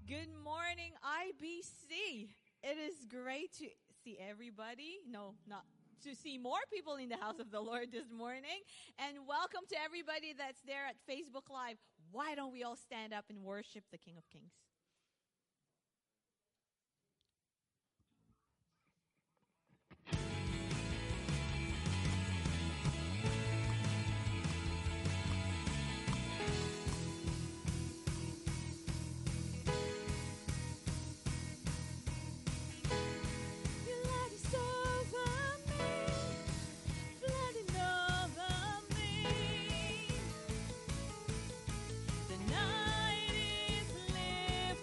Good morning, IBC. It is great to see everybody. No, not to see more people in the house of the Lord this morning. And welcome to everybody that's there at Facebook Live. Why don't we all stand up and worship the King of Kings? The night is living.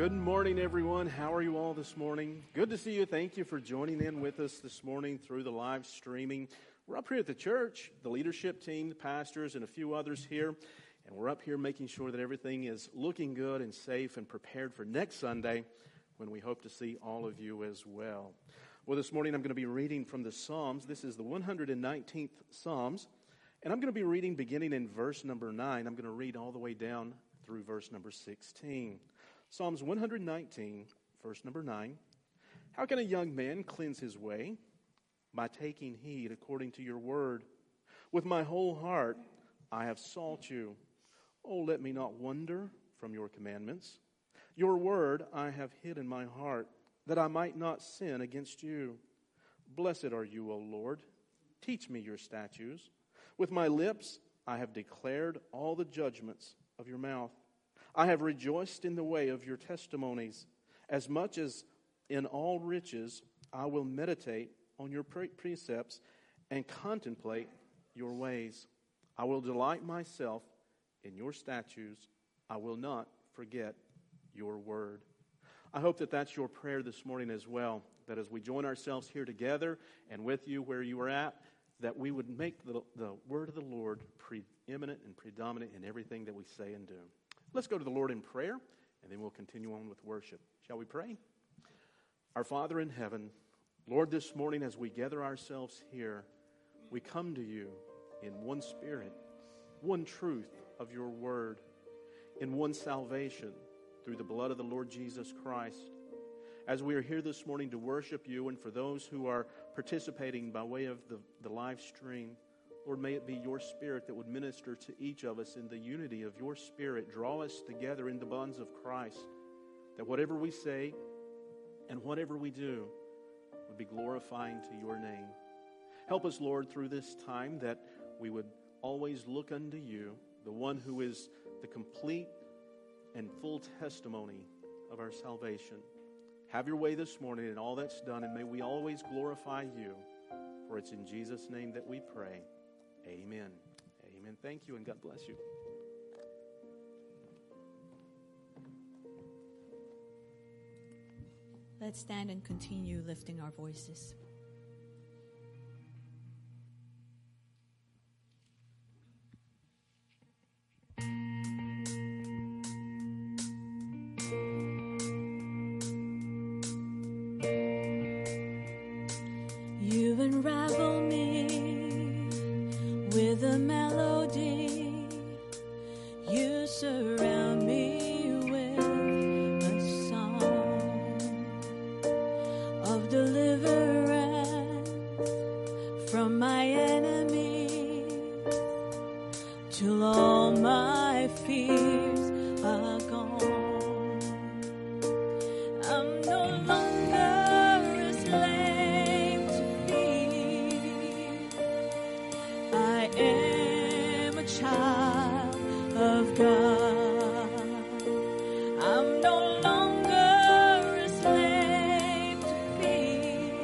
Good morning, everyone. How are you all this morning? Good to see you. Thank you for joining in with us this morning through the live streaming. We're up here at the church, the leadership team, the pastors, and a few others here. And we're up here making sure that everything is looking good and safe and prepared for next Sunday when we hope to see all of you as well. Well, this morning I'm going to be reading from the Psalms. This is the 119th Psalms. And I'm going to be reading beginning in verse number 9. I'm going to read all the way down through verse number 16. Psalms 119, verse number 9. How can a young man cleanse his way? By taking heed according to your word. With my whole heart I have sought you. Oh, let me not wander from your commandments. Your word I have hid in my heart, that I might not sin against you. Blessed are you, O Lord. Teach me your statutes. With my lips I have declared all the judgments of your mouth. I have rejoiced in the way of your testimonies. As much as in all riches I will meditate on your precepts and contemplate your ways. I will delight myself in your statutes. I will not forget your word. I hope that that's your prayer this morning as well, that as we join ourselves here together and with you where you are at, that we would make the word of the Lord preeminent and predominant in everything that we say and do. Let's go to the Lord in prayer, and then we'll continue on with worship. Shall we pray? Our Father in heaven, Lord, this morning as we gather ourselves here, we come to you in one spirit, one truth of your word, in one salvation through the blood of the Lord Jesus Christ. As we are here this morning to worship you, and for those who are participating by way of the live stream, Lord, may it be your Spirit that would minister to each of us in the unity of your Spirit. Draw us together in the bonds of Christ, that whatever we say and whatever we do would be glorifying to your name. Help us, Lord, through this time that we would always look unto you, the one who is the complete and full testimony of our salvation. Have your way this morning in all that's done, and may we always glorify you. For it's in Jesus' name that we pray. Amen. Amen. Thank you, and God bless you. Let's stand and continue lifting our voices. You unravel me with a melody. You surround me with a song of deliverance from my enemies, till all my fears are gone. I'm no longer a slave to fear. I am a child of God. I'm no longer a slave to fear.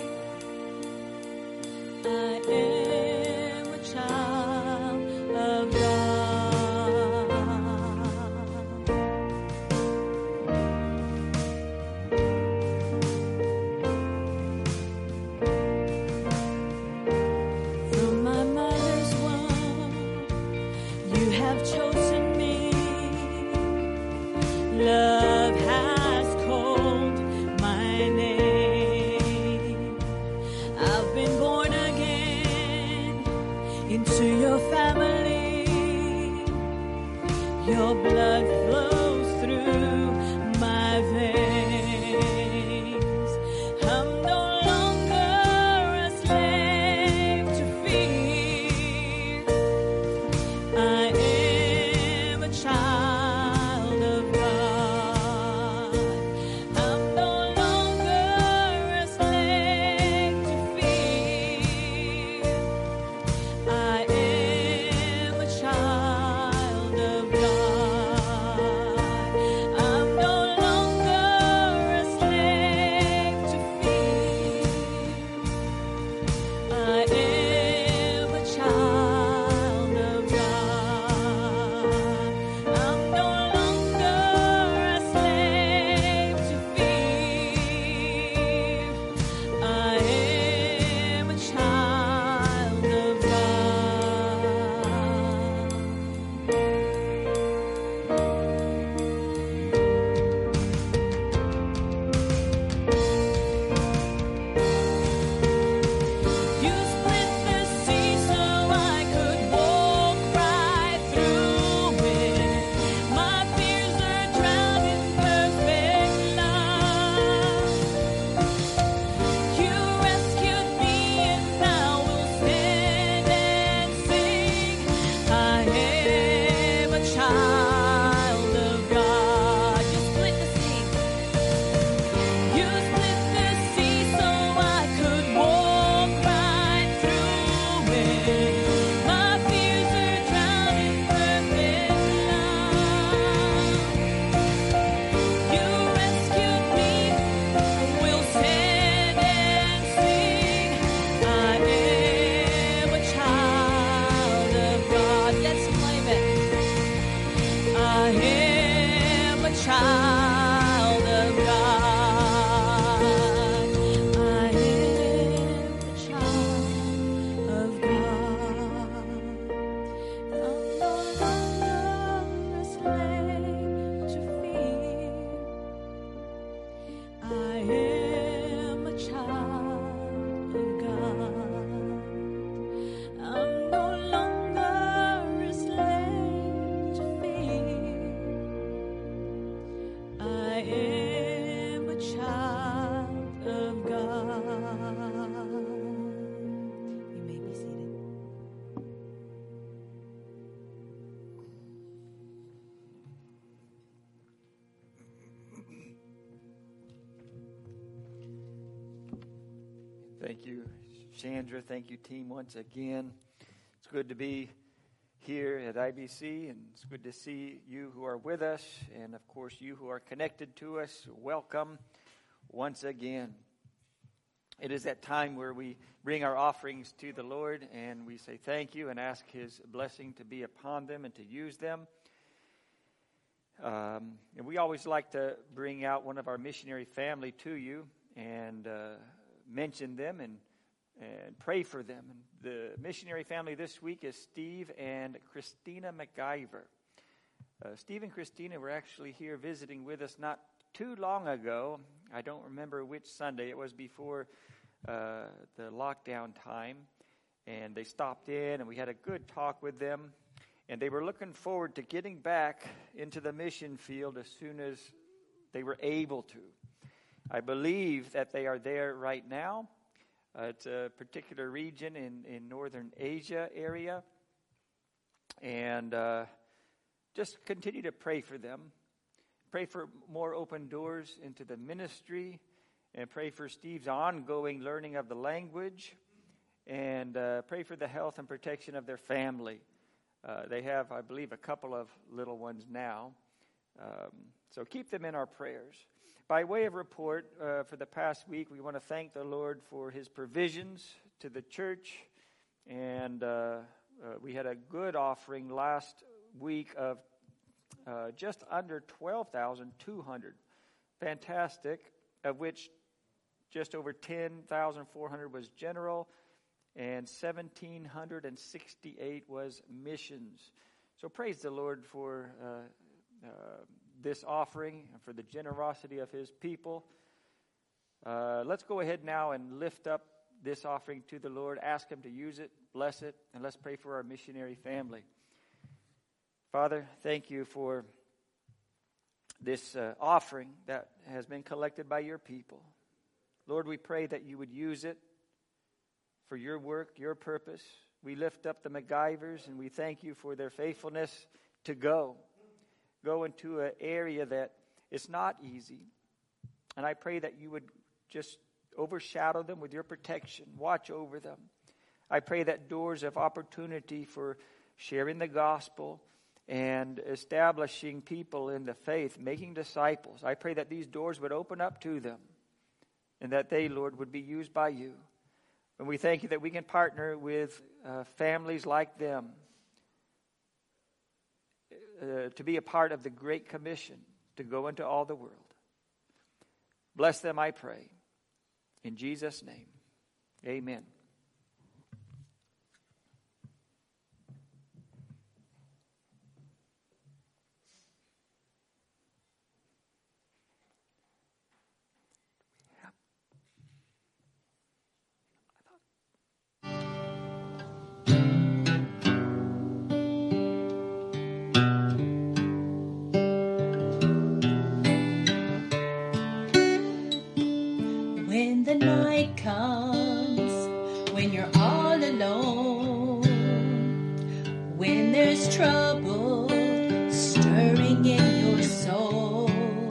I am a child of God. From my mother's womb, you have chosen me. Love has called my name. I've been born again into your family. Your blood flows through my veins. I'm no longer a slave to fear. I am a child of God. I'm no longer a slave to fear. I am a child of God. Thank you, Chandra. Thank you, team, once again. It's good to be here at IBC, and it's good to see you who are with us, and of course you who are connected to us. Welcome once again. It is that time where we bring our offerings to the Lord, and we say thank you and ask His blessing to be upon them and to use them. And we always like to bring out one of our missionary family to you and mention them and pray for them. And the missionary family this week is Steve and Christina McIver. Steve and Christina were actually here visiting with us not too long ago. I don't remember which Sunday. It was before the lockdown time. And they stopped in and we had a good talk with them. And they were looking forward to getting back into the mission field as soon as they were able to. I believe that they are there right now. It's a particular region in northern Asia area. And just continue to pray for them. Pray for more open doors into the ministry. And pray for Steve's ongoing learning of the language. And pray for the health and protection of their family. They have, I believe, a couple of little ones now. So keep them in our prayers. By way of report, for the past week, we want to thank the Lord for His provisions to the church. And we had a good offering last week of just under 12,200. Fantastic, of which just over 10,400 was general. And 1,768 was missions. So praise the Lord for this offering and for the generosity of His people. Let's go ahead now and lift up this offering to the Lord. Ask Him to use it, bless it, and let's pray for our missionary family. Father, thank you for this offering that has been collected by your people. Lord, we pray that you would use it for your work, your purpose. We lift up the McIvers and we thank you for their faithfulness to go into an area that is not easy. And I pray that you would just overshadow them with your protection, watch over them. I pray that doors of opportunity for sharing the gospel and establishing people in the faith, making disciples, I pray that these doors would open up to them and that they, Lord, would be used by you. And we thank you that we can partner with families like them to be a part of the Great Commission to go into all the world. Bless them, I pray. In Jesus' name, amen. When the night comes, when you're all alone, when there's trouble stirring in your soul,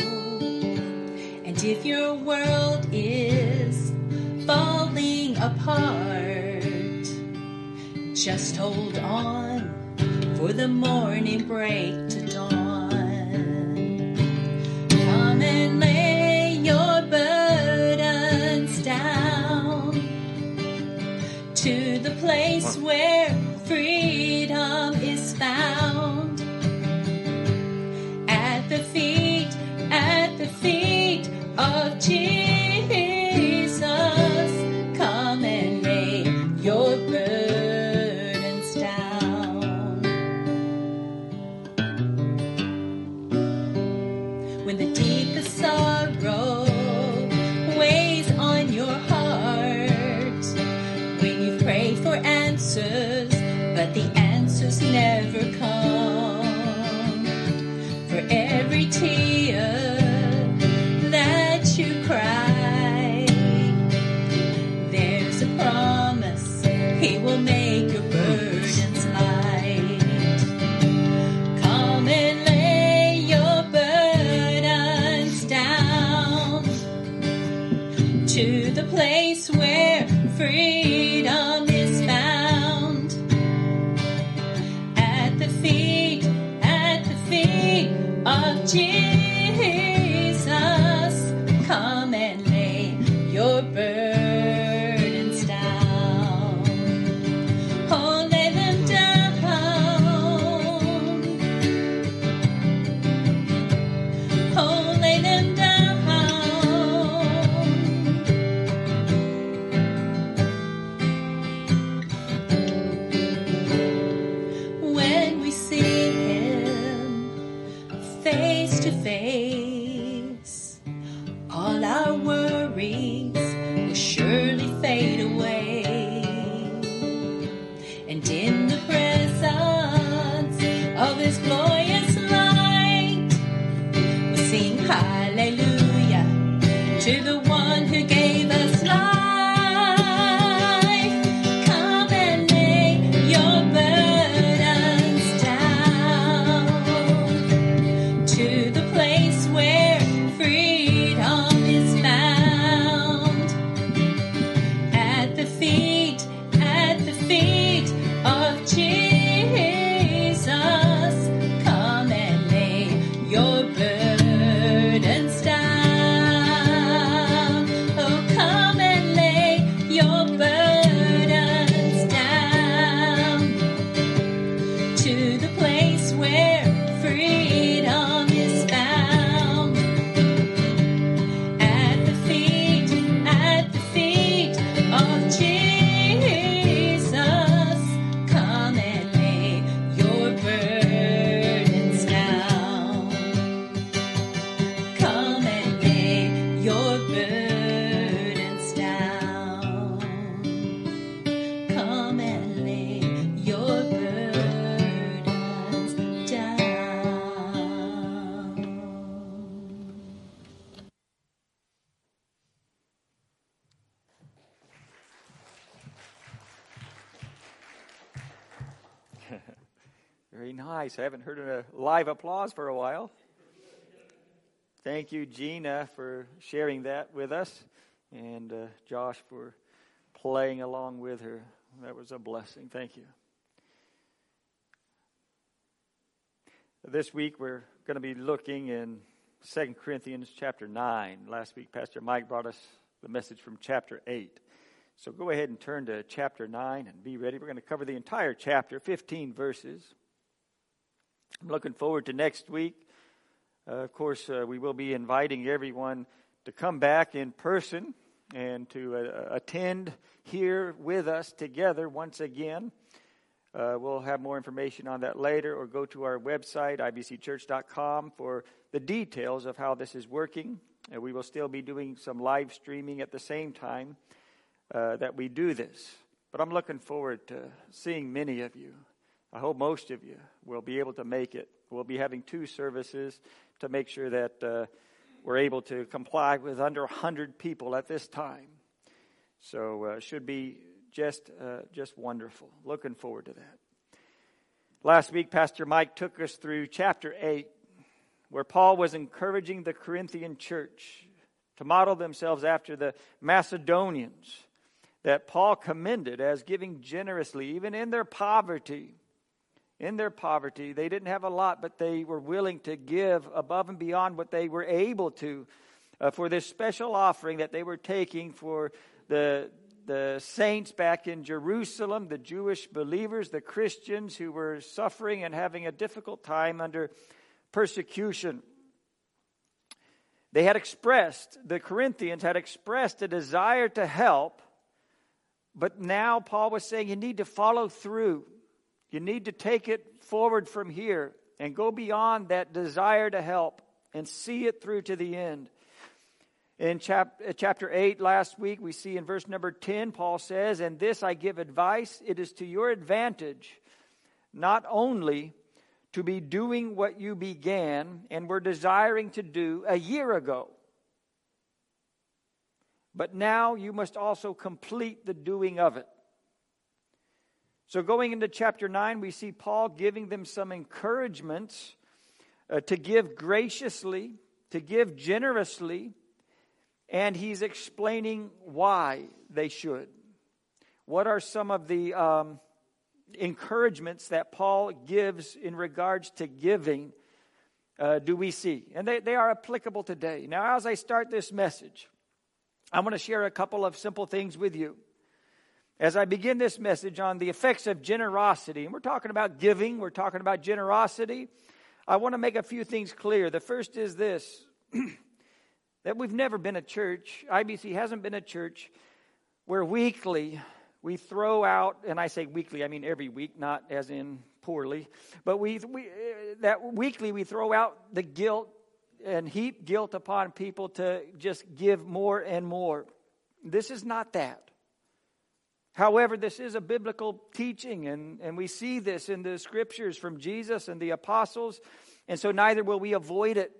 and if your world is falling apart, just hold on for the morning break to dawn. Come and lay your burdens down to the place where freedom is found. At the feet of Jesus, come and lay your burdens down. When the deepest sorrow weighs on your heart, when you've prayed for answers, but the answers never come, for every tear that you cry, there's a promise He will make your burdens light. Come and lay your burdens down to the place where freedom is found. At the feet of Jesus, come and lay your burdens down. Oh, lay them down. Oh, lay them down. When we see Him face to face, all our worries will surely fade away. And in the presence of His glorious light, we'll sing hallelujah to the one who gave us life. Come and lay your burdens down to the place where freedom is found. At the feet of Jesus, come and lay your burdens down. Oh, come and lay your burdens down to the place where freedom is found. At the feet of Jesus, come and lay your burdens down. Come and lay your burdens down. Come and lay your burdens down. Very nice. I haven't heard a live applause for a while. Thank you, Gina, for sharing that with us, and Josh for playing along with her. That was a blessing. Thank you. This week we're going to be looking in 2 Corinthians chapter 9. Last week Pastor Mike brought us the message from chapter 8. So go ahead and turn to chapter 9 and be ready. We're going to cover the entire chapter, 15 verses. I'm looking forward to next week. Of course, we will be inviting everyone to come back in person and to attend here with us together once again. We'll have more information on that later, or go to our website, ibcchurch.com, for the details of how this is working. We will still be doing some live streaming at the same time that we do this. But I'm looking forward to seeing many of you. I hope most of you will be able to make it. We'll be having 2 services to make sure that we're able to comply with under 100 people at this time. So it should be just wonderful. Looking forward to that. Last week, Pastor Mike took us through chapter 8, where Paul was encouraging the Corinthian church to model themselves after the Macedonians that Paul commended as giving generously, even in their poverty. In their poverty, they didn't have a lot, but they were willing to give above and beyond what they were able to for this special offering that they were taking for the saints back in Jerusalem, the Jewish believers, the Christians who were suffering and having a difficult time under persecution. The Corinthians had expressed a desire to help, but now Paul was saying you need to follow through. You need to take it forward from here and go beyond that desire to help and see it through to the end. In chapter 8 last week, we see in verse number 10, Paul says, "And this I give advice, it is to your advantage, not only to be doing what you began and were desiring to do a year ago, but now you must also complete the doing of it." So going into chapter 9, we see Paul giving them some encouragement to give graciously, to give generously, and he's explaining why they should. what are some of the encouragements that Paul gives in regards to giving do we see? And they are applicable today. Now, as I start this message, I want to share a couple of simple things with you. As I begin this message on the effects of generosity, and we're talking about giving, we're talking about generosity, I want to make a few things clear. The first is this, that we've never been a church, IBC hasn't been a church, where weekly we throw out, and I say weekly, I mean every week, not as in poorly, but that weekly we throw out the guilt and heap guilt upon people to just give more and more. This is not that. However, this is a biblical teaching, and we see this in the scriptures from Jesus and the apostles, and so neither will we avoid it.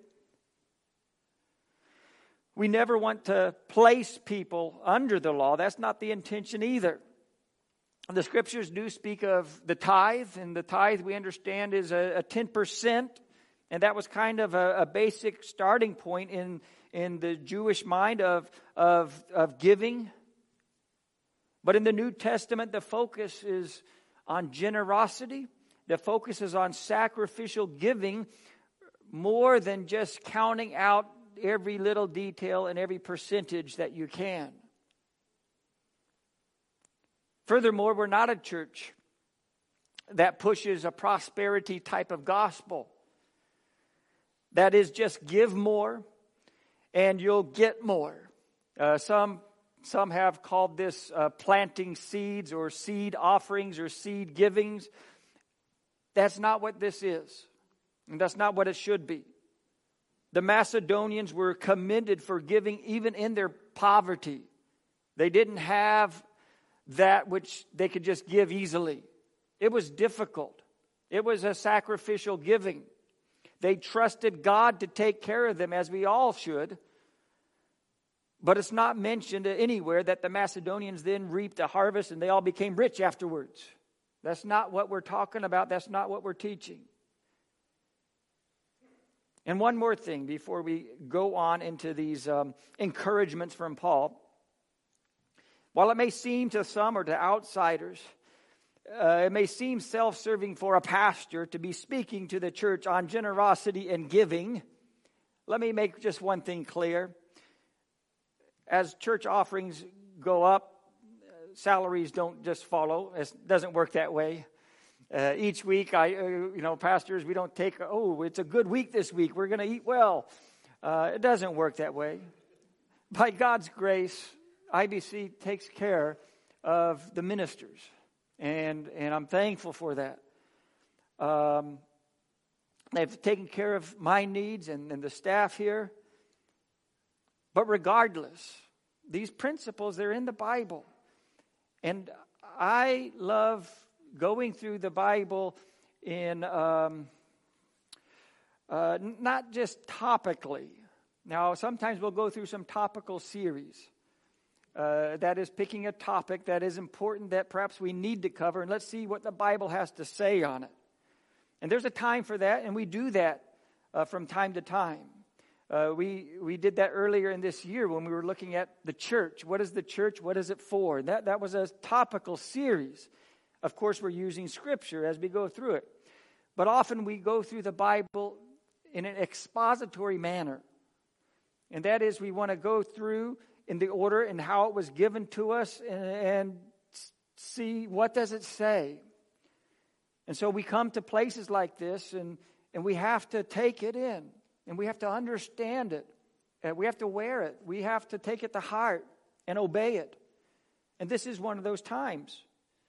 We never want to place people under the law. That's not the intention either. The scriptures do speak of the tithe, and the tithe we understand is a 10%, and that was kind of a basic starting point in the Jewish mind of giving. But in the New Testament, the focus is on generosity. The focus is on sacrificial giving more than just counting out every little detail and every percentage that you can. Furthermore, we're not a church that pushes a prosperity type of gospel. That is, just give more and you'll get more. Some have called this planting seeds or seed offerings or seed givings. That's not what this is. And that's not what it should be. The Macedonians were commended for giving even in their poverty. They didn't have that which they could just give easily. It was difficult. It was a sacrificial giving. They trusted God to take care of them, as we all should. But it's not mentioned anywhere that the Macedonians then reaped a harvest and they all became rich afterwards. That's not what we're talking about. That's not what we're teaching. And one more thing before we go on into these encouragements from Paul. While it may seem to some or to outsiders, it may seem self-serving for a pastor to be speaking to the church on generosity and giving. Let me make just one thing clear. As church offerings go up, salaries don't just follow. It doesn't work that way. Each week, pastors, we don't take, it's a good week this week, we're going to eat well. It doesn't work that way. By God's grace, IBC takes care of the ministers, and I'm thankful for that. They've taken care of my needs and the staff here. But regardless, these principles, they're in the Bible. And I love going through the Bible in not just topically. Now, sometimes we'll go through some topical series. That is picking a topic that is important that perhaps we need to cover, and let's see what the Bible has to say on it. And there's a time for that, and we do that from time to time. We did that earlier in this year when we were looking at the church. What is the church? What is it for? That was a topical series. Of course, we're using Scripture as we go through it. But often we go through the Bible in an expository manner. And that is, we want to go through in the order and how it was given to us and see what does it say. And so we come to places like this and we have to take it in. And we have to understand it. And we have to wear it. We have to take it to heart and obey it. And this is one of those times.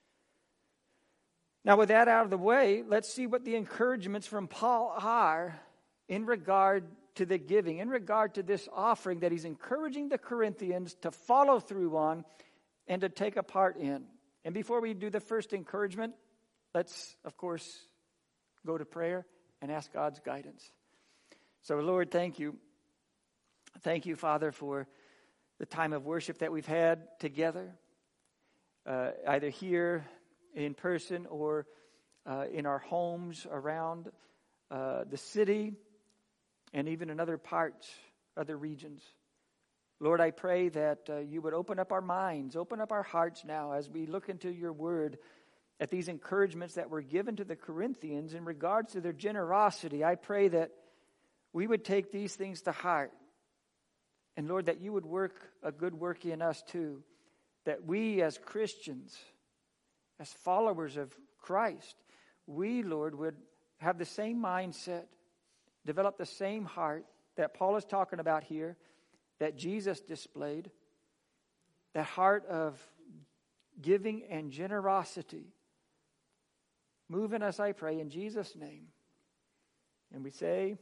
Now, with that out of the way, let's see what the encouragements from Paul are in regard to the giving, in regard to this offering that he's encouraging the Corinthians to follow through on and to take a part in. And before we do the first encouragement, let's, of course, go to prayer and ask God's guidance. So, Lord, thank you. Thank you, Father, for the time of worship that we've had together, either here in person or in our homes around the city and even in other parts, other regions. Lord, I pray that you would open up our minds, open up our hearts now as we look into your word at these encouragements that were given to the Corinthians in regards to their generosity. I pray that we would take these things to heart. And Lord, that you would work a good work in us too. That we as Christians, as followers of Christ, we, Lord, would have the same mindset, develop the same heart that Paul is talking about here, that Jesus displayed, that heart of giving and generosity. Move in us, I pray, in Jesus' name. And we say,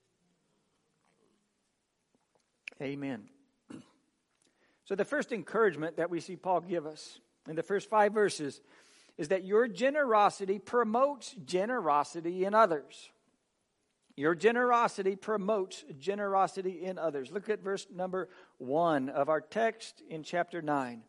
amen. So the first encouragement that we see Paul give us in the first 5 verses is that your generosity promotes generosity in others. Your generosity promotes generosity in others. Look at verse number 1 of our text in chapter 9.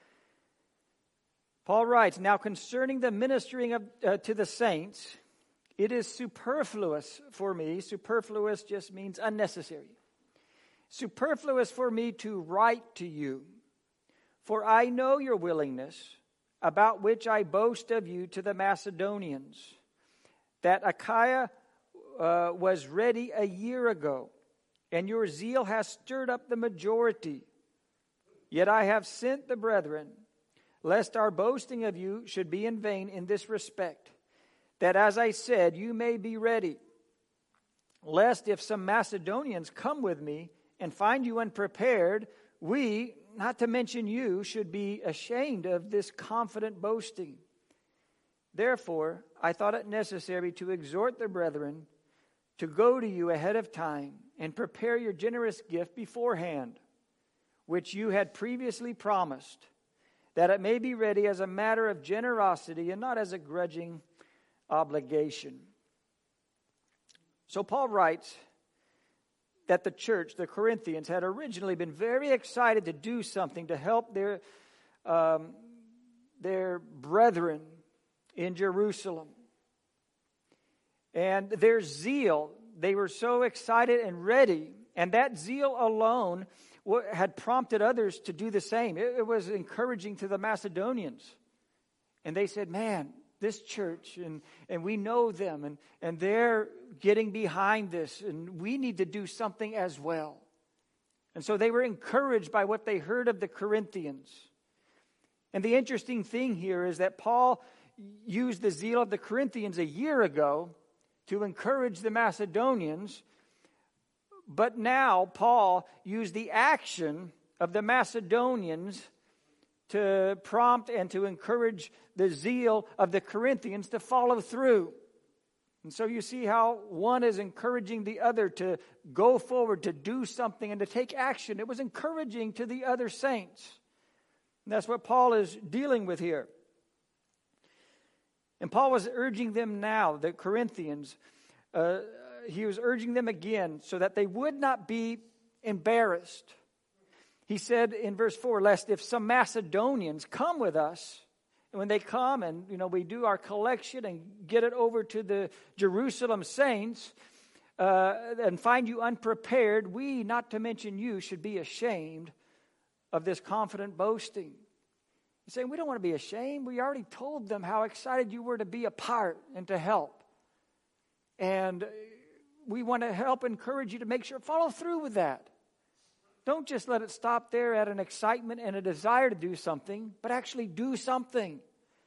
Paul writes, now concerning the ministering to the saints, it is superfluous for me. Superfluous just means unnecessary. Superfluous for me to write to you, for I know your willingness, about which I boast of you to the Macedonians, that Achaia was ready a year ago, and your zeal has stirred up the majority. Yet I have sent the brethren, lest our boasting of you should be in vain in this respect, that as I said, you may be ready, lest if some Macedonians come with me and find you unprepared, we, not to mention you, should be ashamed of this confident boasting. Therefore, I thought it necessary to exhort the brethren to go to you ahead of time and prepare your generous gift beforehand, which you had previously promised, that it may be ready as a matter of generosity and not as a grudging obligation. So Paul writes that the church, the Corinthians, had originally been very excited to do something to help their brethren in Jerusalem. And their zeal, they were so excited and ready, and that zeal alone had prompted others to do the same. It was encouraging to the Macedonians. And they said, man, this church, and we know them, and they're getting behind this, and we need to do something as well. And so they were encouraged by what they heard of the Corinthians. And the interesting thing here is that Paul used the zeal of the Corinthians a year ago to encourage the Macedonians, but now Paul used the action of the Macedonians to prompt and to encourage the zeal of the Corinthians to follow through. And so you see how one is encouraging the other to go forward, to do something, and to take action. It was encouraging to the other saints. And that's what Paul is dealing with here. And Paul was urging them now, the Corinthians, he was urging them again so that they would not be embarrassed. He said in verse 4, lest if some Macedonians come with us, and when they come and, we do our collection and get it over to the Jerusalem saints and find you unprepared, we, not to mention you, should be ashamed of this confident boasting. He's saying we don't want to be ashamed. We already told them how excited you were to be a part and to help. And we want to help encourage you to make sure, follow through with that. Don't just let it stop there at an excitement and a desire to do something, but actually do something.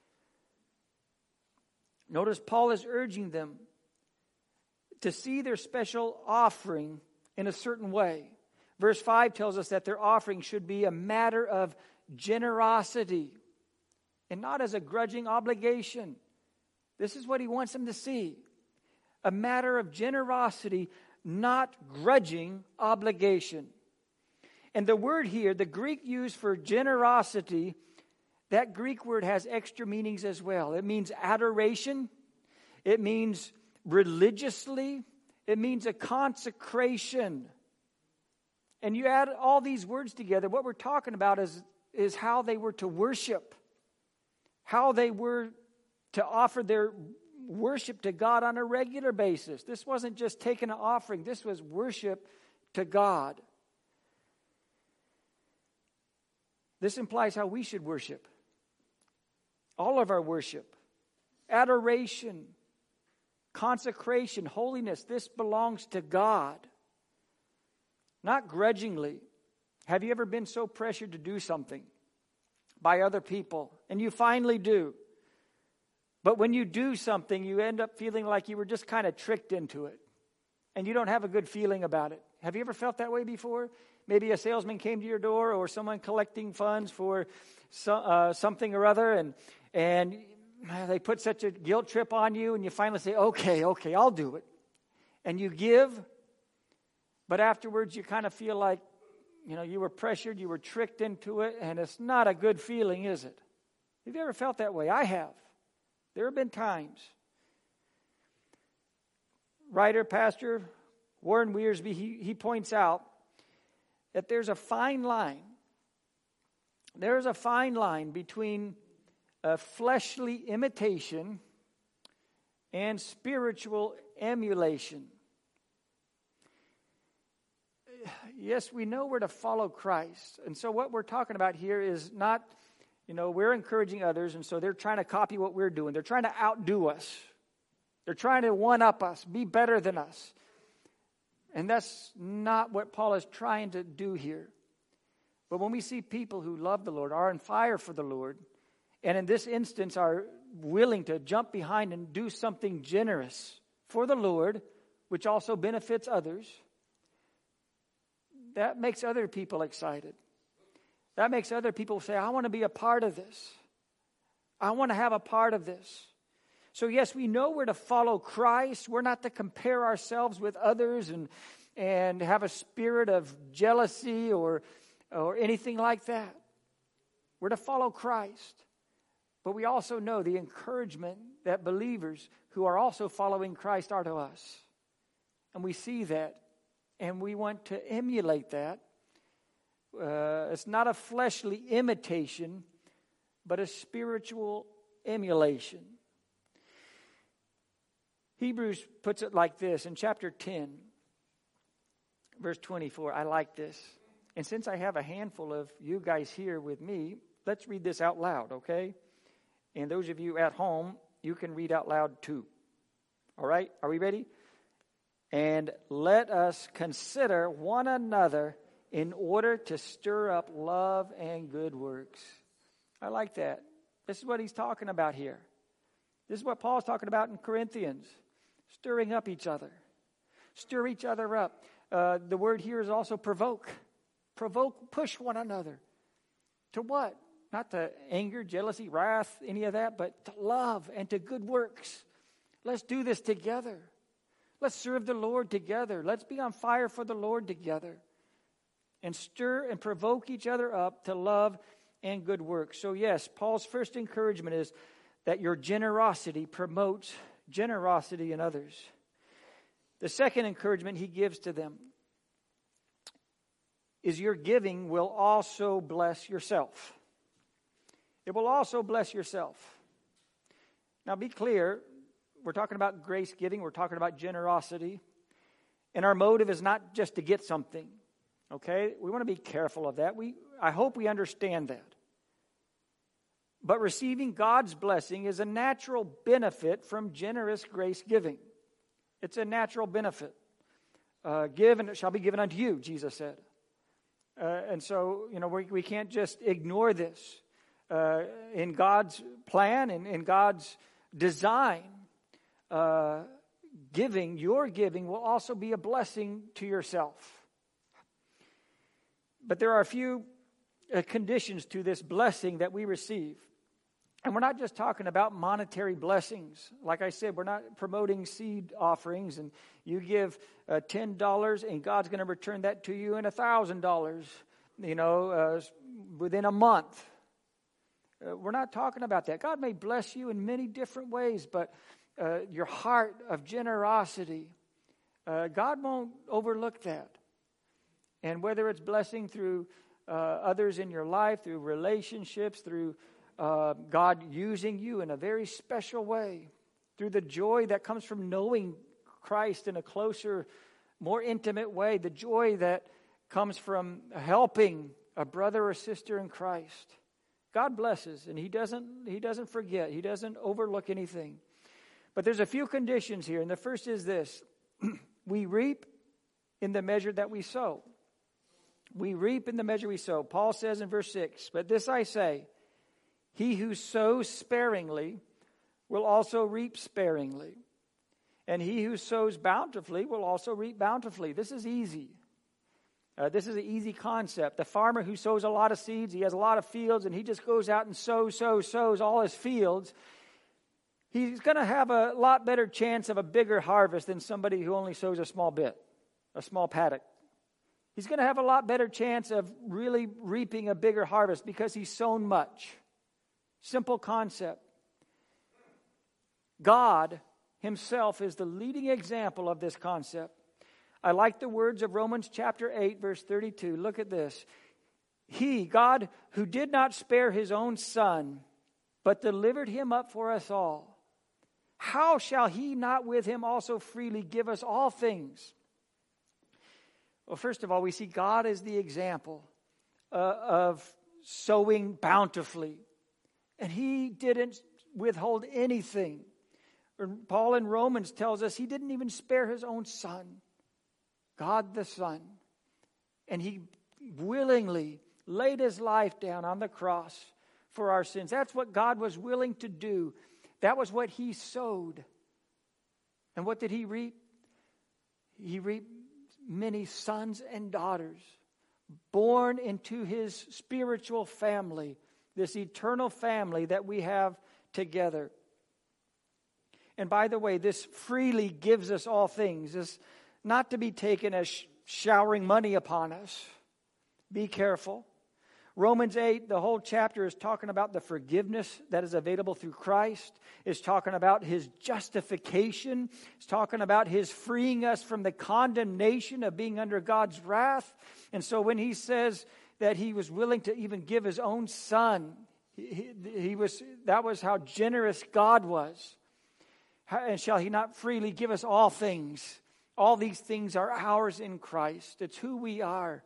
Notice Paul is urging them to see their special offering in a certain way. Verse 5 tells us that their offering should be a matter of generosity and not as a grudging obligation. This is what he wants them to see. A matter of generosity, not grudging obligation. And the word here, the Greek used for generosity, that Greek word has extra meanings as well. It means adoration. It means religiously. It means a consecration. And you add all these words together, what we're talking about is how they were to worship. How they were to offer their worship to God on a regular basis. This wasn't just taking an offering. This was worship to God. This implies how we should worship. All of our worship, adoration, consecration, holiness, this belongs to God. Not grudgingly. Have you ever been so pressured to do something by other people, and you finally do? But when you do something, you end up feeling like you were just kind of tricked into it, and you don't have a good feeling about it. Have you ever felt that way before? Maybe a salesman came to your door, or someone collecting funds for something or other, and they put such a guilt trip on you, and you finally say, okay, I'll do it. And you give, but afterwards you kind of feel like, you were pressured, you were tricked into it, and it's not a good feeling, is it? Have you ever felt that way? I have. There have been times. Writer, pastor Warren Wiersbe, he points out that there's a fine line. There's a fine line between a fleshly imitation and spiritual emulation. Yes, we know we're to follow Christ. And so what we're talking about here is not, we're encouraging others, and so they're trying to copy what we're doing. They're trying to outdo us. They're trying to one-up us, be better than us. And that's not what Paul is trying to do here. But when we see people who love the Lord, are on fire for the Lord, and in this instance are willing to jump behind and do something generous for the Lord, which also benefits others, that makes other people excited. That makes other people say, I want to be a part of this. I want to have a part of this. So yes, we know we're to follow Christ. We're not to compare ourselves with others and have a spirit of jealousy or anything like that. We're to follow Christ. But we also know the encouragement that believers who are also following Christ are to us. And we see that. And we want to emulate that. It's not a fleshly imitation, but a spiritual emulation. Hebrews puts it like this in chapter 10, verse 24. I like this. And since I have a handful of you guys here with me, let's read this out loud, okay? And those of you at home, you can read out loud too. All right? Are we ready? And let us consider one another in order to stir up love and good works. I like that. This is what he's talking about here. This is what Paul's talking about in Corinthians. Stirring up each other. Stir each other up. The word here is also provoke. Provoke, push one another. To what? Not to anger, jealousy, wrath, any of that, but to love and to good works. Let's do this together. Let's serve the Lord together. Let's be on fire for the Lord together. And stir and provoke each other up to love and good works. So yes, Paul's first encouragement is that your generosity promotes generosity in others. The second encouragement he gives to them is your giving will also bless yourself. It will also bless yourself. Now be clear, we're talking about grace giving, we're talking about generosity. And our motive is not just to get something. Okay? We want to be careful of that. I hope we understand that. But receiving God's blessing is a natural benefit from generous grace giving. It's a natural benefit. Give and it shall be given unto you, Jesus said. And so, we can't just ignore this. In God's plan and in God's design, your giving will also be a blessing to yourself. But there are a few conditions to this blessing that we receive. And we're not just talking about monetary blessings. Like I said, we're not promoting seed offerings and you give $10 and God's going to return that to you in $1,000, within a month. We're not talking about that. God may bless you in many different ways, but your heart of generosity, God won't overlook that. And whether it's blessing through others in your life, through relationships, through God using you in a very special way, through the joy that comes from knowing Christ in a closer, more intimate way, the joy that comes from helping a brother or sister in Christ, God blesses, and He doesn't forget. He doesn't overlook anything. But there's a few conditions here, and the first is this. We reap in the measure that we sow. We reap in the measure we sow. Paul says in verse 6, "But this I say, he who sows sparingly will also reap sparingly. And he who sows bountifully will also reap bountifully." This is easy. This is an easy concept. The farmer who sows a lot of seeds, he has a lot of fields, and he just goes out and sows all his fields. He's going to have a lot better chance of a bigger harvest than somebody who only sows a small bit, a small paddock. He's going to have a lot better chance of really reaping a bigger harvest because he's sown much. Simple concept. God Himself is the leading example of this concept. I like the words of Romans chapter 8, verse 32. Look at this. He, God, who did not spare His own Son, but delivered Him up for us all, how shall He not with Him also freely give us all things? Well, first of all, we see God as the example of sowing bountifully. And He didn't withhold anything. Paul in Romans tells us He didn't even spare His own Son, God the Son. And He willingly laid His life down on the cross for our sins. That's what God was willing to do. That was what He sowed. And what did He reap? He reaped many sons and daughters born into His spiritual family, this eternal family that we have together. And by the way, this freely gives us all things. It's not to be taken as showering money upon us. Be careful. Romans 8, the whole chapter is talking about the forgiveness that is available through Christ. It's talking about His justification. It's talking about His freeing us from the condemnation of being under God's wrath. And so when He says that He was willing to even give His own Son, that was how generous God was. And shall He not freely give us all things? All these things are ours in Christ. It's who we are.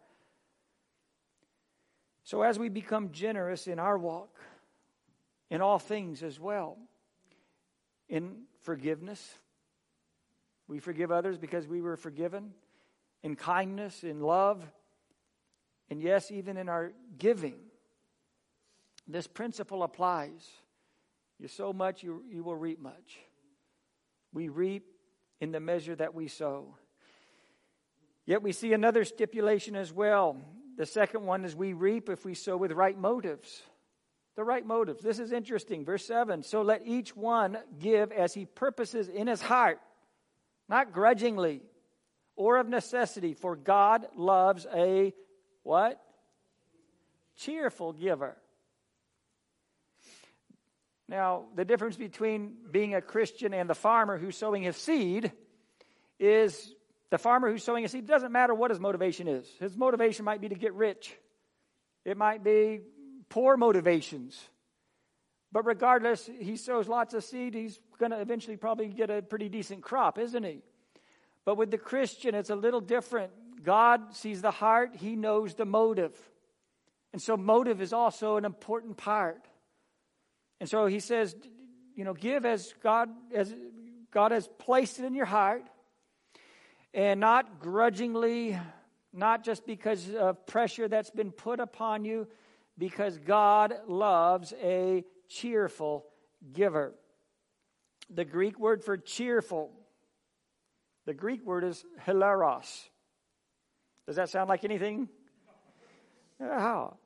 So as we become generous in our walk, in all things as well, in forgiveness, we forgive others because we were forgiven, in kindness, in love, and yes, even in our giving, this principle applies. You sow much, you will reap much. We reap in the measure that we sow. Yet we see another stipulation as well. The second one is we reap if we sow with right motives. The right motives. This is interesting. Verse 7. So let each one give as he purposes in his heart, not grudgingly or of necessity, for God loves a what? Cheerful giver. Now, the difference between being a Christian and the farmer who's sowing his seed is the farmer who's sowing his seed, doesn't matter what his motivation is. His motivation might be to get rich. It might be poor motivations. But regardless, he sows lots of seed, he's going to eventually probably get a pretty decent crop, isn't he? But with the Christian, it's a little different. God sees the heart. He knows the motive. And so motive is also an important part. And so he says, give as God has placed it in your heart. And not grudgingly, not just because of pressure that's been put upon you, because God loves a cheerful giver. The Greek word for cheerful, the Greek word is hilaros. Does that sound like anything? How?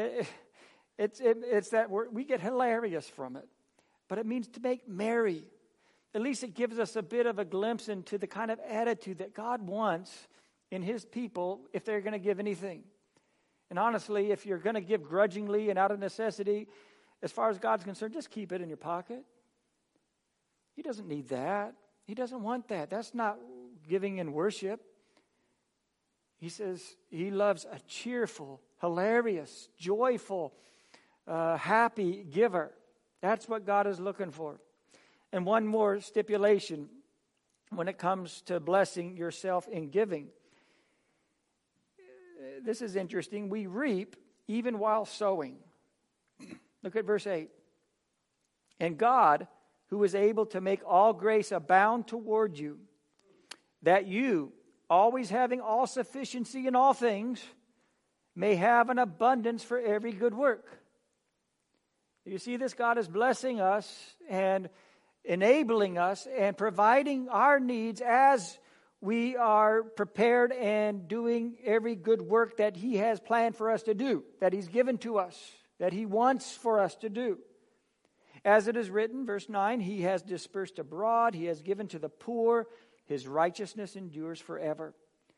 It's that word, we get hilarious from it, but it means to make merry. At least it gives us a bit of a glimpse into the kind of attitude that God wants in His people if they're going to give anything. And honestly, if you're going to give grudgingly and out of necessity, as far as God's concerned, just keep it in your pocket. He doesn't need that. He doesn't want that. That's not giving in worship. He says He loves a cheerful, hilarious, joyful, happy giver. That's what God is looking for. And one more stipulation when it comes to blessing yourself in giving. This is interesting. We reap even while sowing. Look at verse 8. And God, who is able to make all grace abound toward you, that you, always having all sufficiency in all things, may have an abundance for every good work. You see this? God is blessing us and enabling us and providing our needs as we are prepared and doing every good work that He has planned for us to do, that He's given to us, that He wants for us to do. As it is written, verse 9, He has dispersed abroad, He has given to the poor, His righteousness endures forever.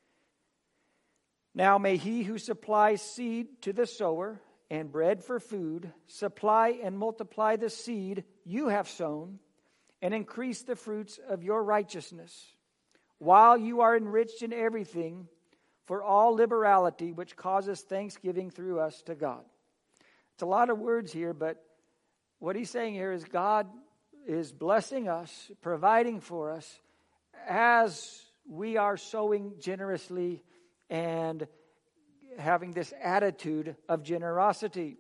Now may He who supplies seed to the sower and bread for food supply and multiply the seed you have sown and increase the fruits of your righteousness, while you are enriched in everything for all liberality, which causes thanksgiving through us to God. It's a lot of words here, but what he's saying here is God is blessing us, providing for us, as we are sowing generously and having this attitude of generosity.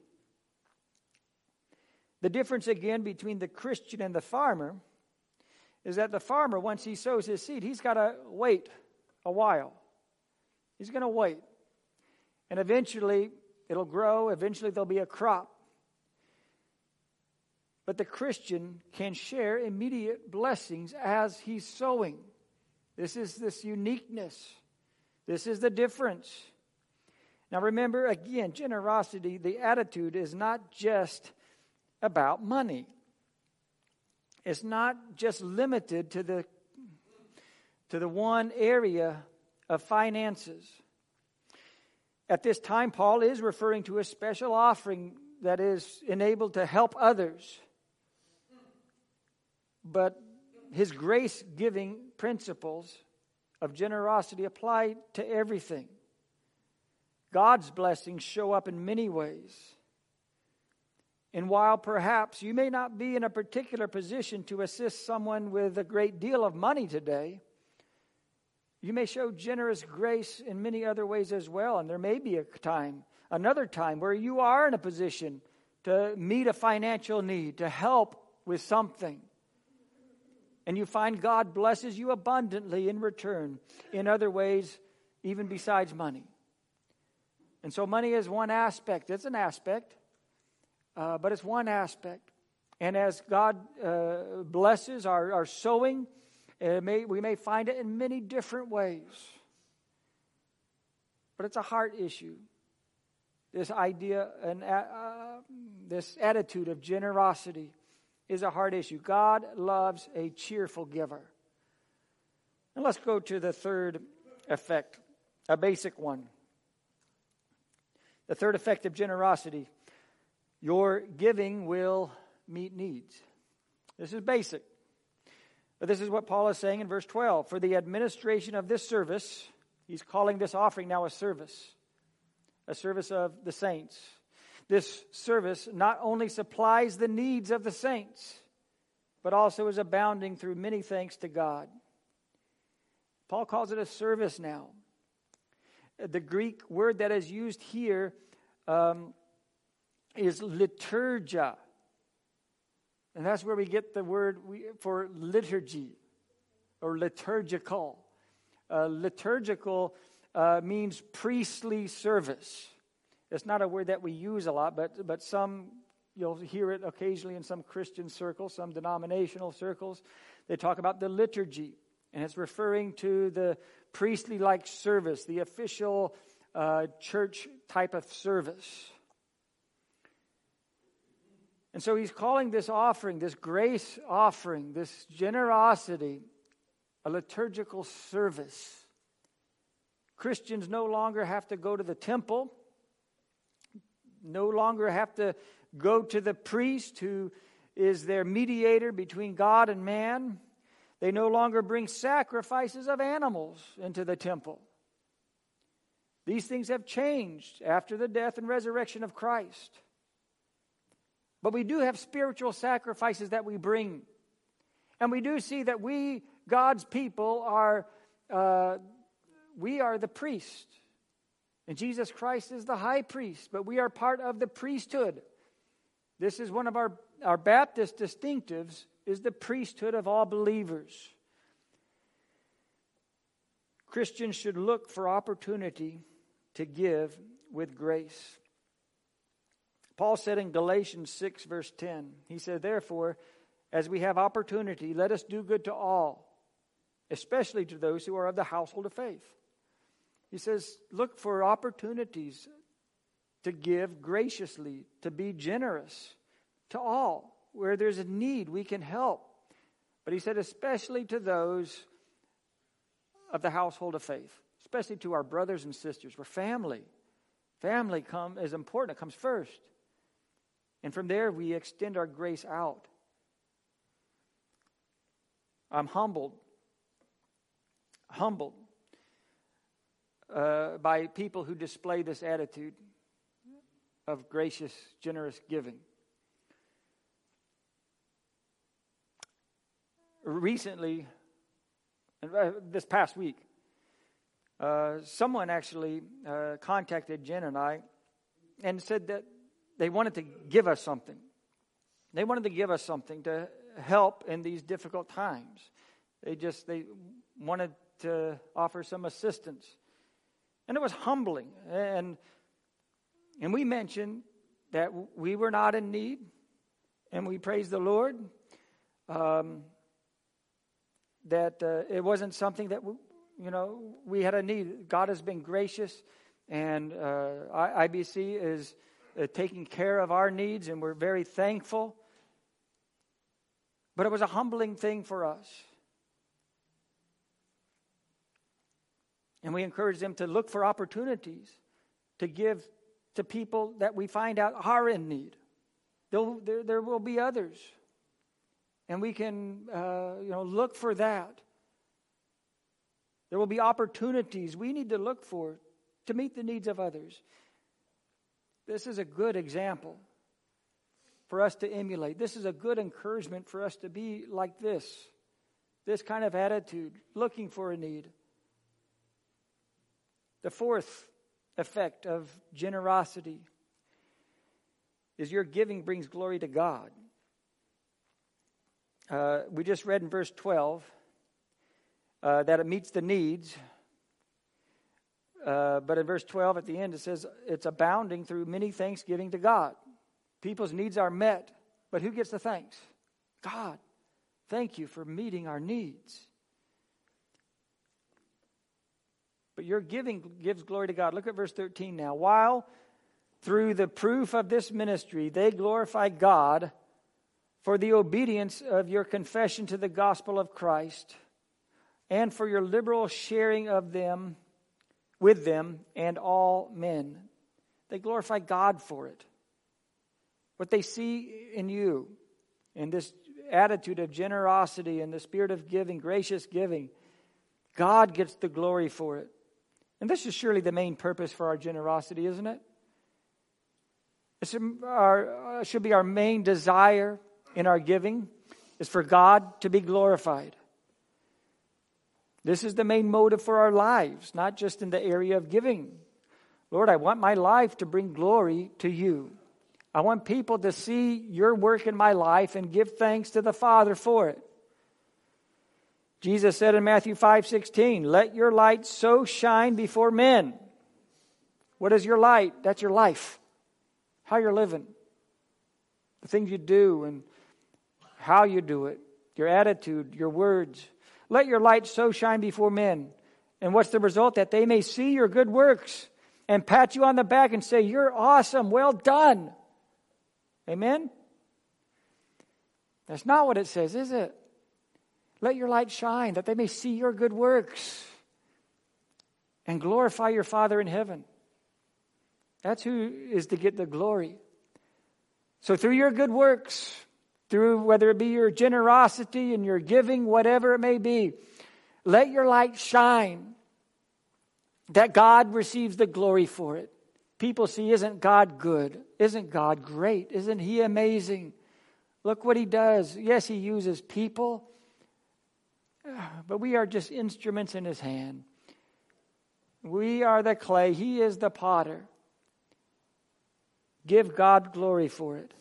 The difference again between the Christian and the farmer is that the farmer, once he sows his seed, he's got to wait a while. He's going to wait. And eventually it'll grow. Eventually there'll be a crop. But the Christian can share immediate blessings as he's sowing. This is this uniqueness. This is the difference. Now remember, again, generosity, the attitude is not just about money. It's not just limited to the one area of finances. At this time, Paul is referring to a special offering that is enabled to help others. But his grace-giving principles of generosity apply to everything. God's blessings show up in many ways. And while perhaps you may not be in a particular position to assist someone with a great deal of money today, you may show generous grace in many other ways as well. And there may be another time where you are in a position to meet a financial need, to help with something. And you find God blesses you abundantly in return in other ways, even besides money. And so money is one aspect. It's an aspect. But it's one aspect. And as God blesses our sowing, we may find it in many different ways. But it's a heart issue. This idea and this attitude of generosity is a heart issue. God loves a cheerful giver. And let's go to the third effect, a basic one. The third effect of generosity: your giving will meet needs. This is basic. But this is what Paul is saying in verse 12. For the administration of this service, he's calling this offering now a service of the saints. This service not only supplies the needs of the saints, but also is abounding through many thanks to God. Paul calls it a service now. The Greek word that is used here is liturgia. And that's where we get the word for liturgy or liturgical. Liturgical means priestly service. It's not a word that we use a lot, but you'll hear it occasionally in some Christian circles, some denominational circles. They talk about the liturgy, and it's referring to the priestly-like service, the official church type of service. And so he's calling this offering, this grace offering, this generosity, a liturgical service. Christians no longer have to go to the temple, no longer have to go to the priest who is their mediator between God and man. They no longer bring sacrifices of animals into the temple. These things have changed after the death and resurrection of Christ. But we do have spiritual sacrifices that we bring. And we do see that we, God's people, we are the priest. And Jesus Christ is the high priest, but we are part of the priesthood. This is one of our Baptist distinctives, is the priesthood of all believers. Christians should look for opportunity to give with grace. Paul said in Galatians 6, verse 10, he said, therefore, as we have opportunity, let us do good to all, especially to those who are of the household of faith. He says, look for opportunities to give graciously, to be generous to all. Where there's a need, we can help. But he said, especially to those of the household of faith, especially to our brothers and sisters. We're family. Family is important. It comes first. And from there, we extend our grace out. I'm humbled by people who display this attitude of gracious, generous giving. Recently, this past week, someone actually contacted Jen and I and said that they wanted to give us something. They wanted to give us something to help in these difficult times. They wanted to offer some assistance. And it was humbling. And we mentioned that we were not in need. And we praised the Lord. That it wasn't something that, we had a need. God has been gracious. And IBC is taking care of our needs. And we're very thankful. But it was a humbling thing for us. And we encourage them to look for opportunities to give to people that we find out are in need. There will be others. And we can, look for that. There will be opportunities we need to look for to meet the needs of others. This is a good example for us to emulate. This is a good encouragement for us to be like this kind of attitude, looking for a need. The fourth effect of generosity is your giving brings glory to God. We just read in verse 12 that it meets the needs. But in verse 12 at the end it says it's abounding through many thanksgiving to God. People's needs are met. But who gets the thanks? God. Thank you for meeting our needs. But your giving gives glory to God. Look at verse 13 now. While through the proof of this ministry they glorify God for the obedience of your confession to the gospel of Christ and for your liberal sharing of them with them and all men. They glorify God for it. What they see in you, in this attitude of generosity and the spirit of giving, gracious giving, God gets the glory for it. And this is surely the main purpose for our generosity, isn't it? It should be our main desire in our giving, is for God to be glorified. This is the main motive for our lives, not just in the area of giving. Lord, I want my life to bring glory to you. I want people to see your work in my life and give thanks to the Father for it. Jesus said in Matthew 5:16, let your light so shine before men. What is your light? That's your life. How you're living. The things you do and how you do it. Your attitude, your words. Let your light so shine before men. And what's the result? That they may see your good works and pat you on the back and say, you're awesome, well done. Amen? That's not what it says, is it? Let your light shine, that they may see your good works and glorify your Father in heaven. That's who is to get the glory. So through your good works, through whether it be your generosity and your giving, whatever it may be, let your light shine, that God receives the glory for it. People see, isn't God good? Isn't God great? Isn't He amazing? Look what He does. Yes, He uses people, but we are just instruments in His hand. We are the clay. He is the potter. Give God glory for it.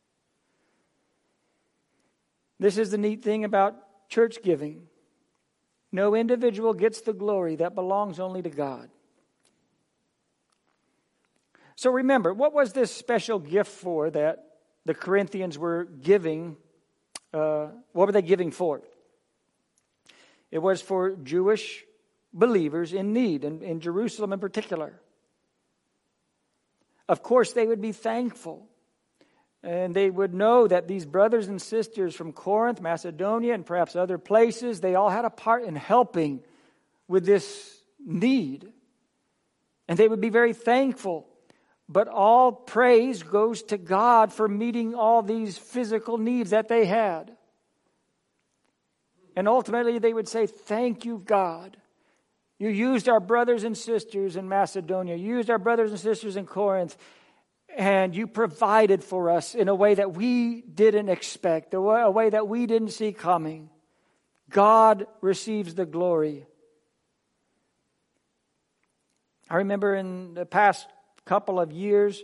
This is the neat thing about church giving. No individual gets the glory. That belongs only to God. So remember, what was this special gift for that the Corinthians were giving? What were they giving for? It was for Jewish believers in need, in Jerusalem in particular. Of course, they would be thankful. And they would know that these brothers and sisters from Corinth, Macedonia, and perhaps other places, they all had a part in helping with this need. And they would be very thankful. But all praise goes to God for meeting all these physical needs that they had. And ultimately they would say, thank you, God. You used our brothers and sisters in Macedonia. You used our brothers and sisters in Corinth. And you provided for us in a way that we didn't expect, a way that we didn't see coming. God receives the glory. I remember in the past couple of years,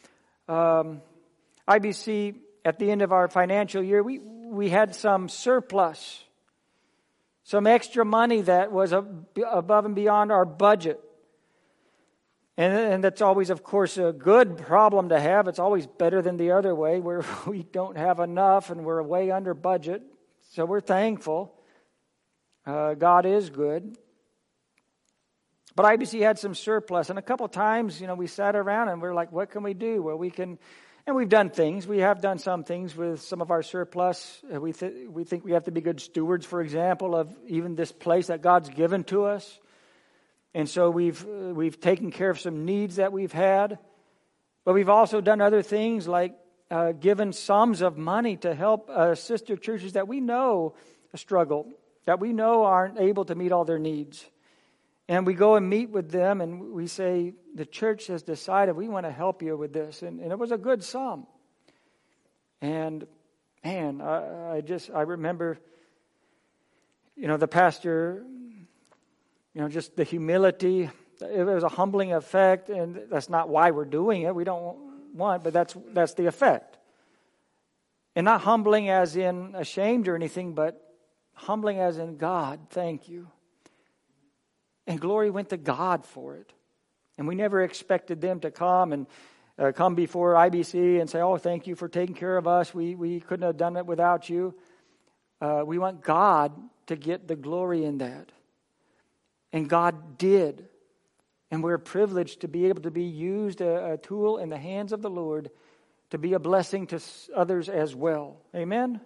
IBC, at the end of our financial year, we had some surplus, some extra money that was above and beyond our budget. And that's always, of course, a good problem to have. It's always better than the other way, where we don't have enough and we're way under budget. So we're thankful. God is good. But IBC had some surplus. And a couple of times, we sat around and we're like, what can we do? Well, and we've done things. We have done some things with some of our surplus. We think we have to be good stewards, for example, of even this place that God's given to us. And so we've taken care of some needs that we've had. But we've also done other things like given sums of money to help sister churches that we know struggle, that we know aren't able to meet all their needs. And we go and meet with them and we say, the church has decided we want to help you with this. And it was a good sum. And man, I remember, the pastor, just the humility. It was a humbling effect, and that's not why we're doing it. We don't want, but that's the effect. And not humbling as in ashamed or anything, but humbling as in, God, thank you. And glory went to God for it. And we never expected them to come and come before IBC and say, oh, thank you for taking care of us. We couldn't have done it without you. We want God to get the glory in that. And God did. And we're privileged to be able to be used, a tool in the hands of the Lord, to be a blessing to others as well. Amen?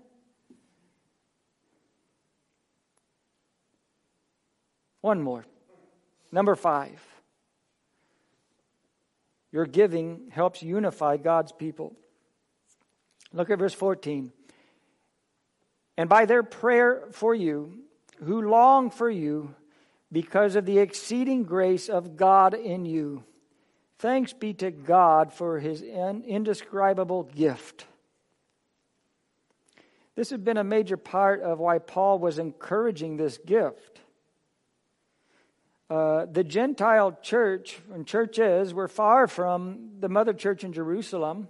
One more. Number 5. Your giving helps unify God's people. Look at verse 14. And by their prayer for you, who long for you, because of the exceeding grace of God in you. Thanks be to God for his indescribable gift. This had been a major part of why Paul was encouraging this gift. The Gentile church and churches were far from the mother church in Jerusalem.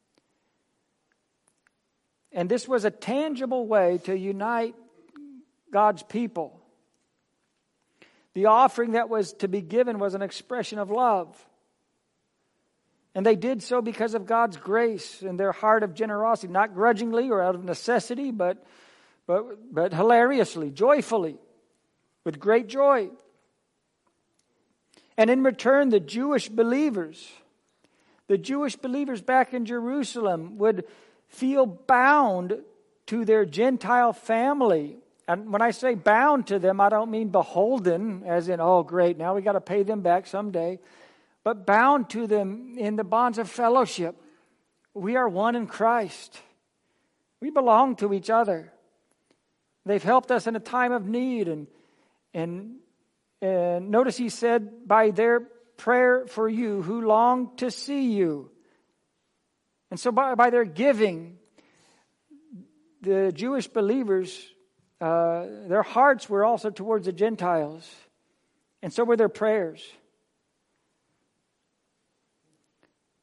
And this was a tangible way to unite God's people. The offering that was to be given was an expression of love. And they did so because of God's grace and their heart of generosity, not grudgingly or out of necessity, but hilariously, joyfully, with great joy. And in return, the Jewish believers back in Jerusalem would feel bound to their Gentile family. And when I say bound to them, I don't mean beholden, as in, oh, great, now we got to pay them back someday. But bound to them in the bonds of fellowship. We are one in Christ. We belong to each other. They've helped us in a time of need. And notice he said, by their prayer for you, who long to see you. And so by their giving, the Jewish believers, their hearts were also towards the Gentiles. And so were their prayers.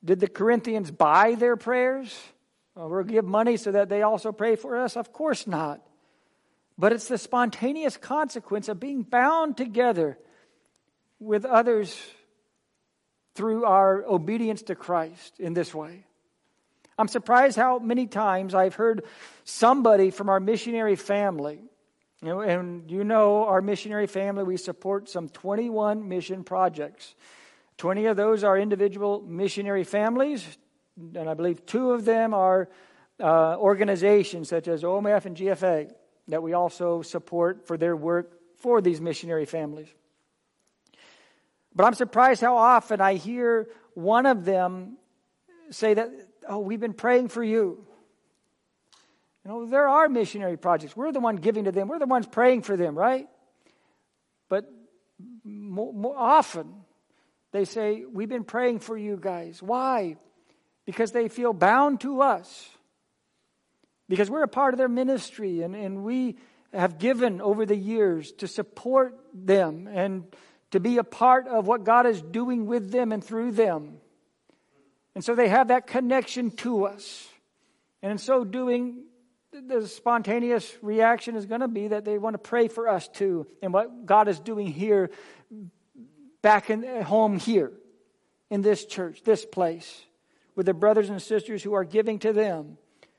Did the Corinthians buy their prayers? Or give money so that they also pray for us? Of course not. But it's the spontaneous consequence of being bound together with others through our obedience to Christ in this way. I'm surprised how many times I've heard somebody from our missionary family, and our missionary family, we support some 21 mission projects. 20 of those are individual missionary families, and I believe 2 of them are organizations such as OMF and GFA that we also support for their work for these missionary families. But I'm surprised how often I hear one of them say that, we've been praying for you. There are missionary projects. We're the one giving to them. We're the ones praying for them, right? But more often, they say, we've been praying for you guys. Why? Because they feel bound to us. Because we're a part of their ministry, and we have given over the years to support them and to be a part of what God is doing with them and through them. And so they have that connection to us. And in so doing, the spontaneous reaction is going to be that they want to pray for us too, and what God is doing here, back at home here, in this church, this place, with the brothers and sisters who are giving to them.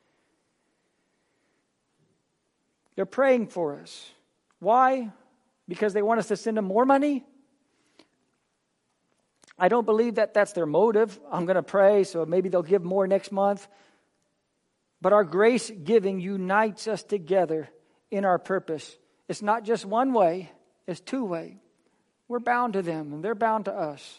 They're praying for us. Why? Because they want us to send them more money? I don't believe that that's their motive. I'm going to pray, so maybe they'll give more next month. But our grace giving unites us together in our purpose. It's not just one way, it's 2-way. We're bound to them, and they're bound to us.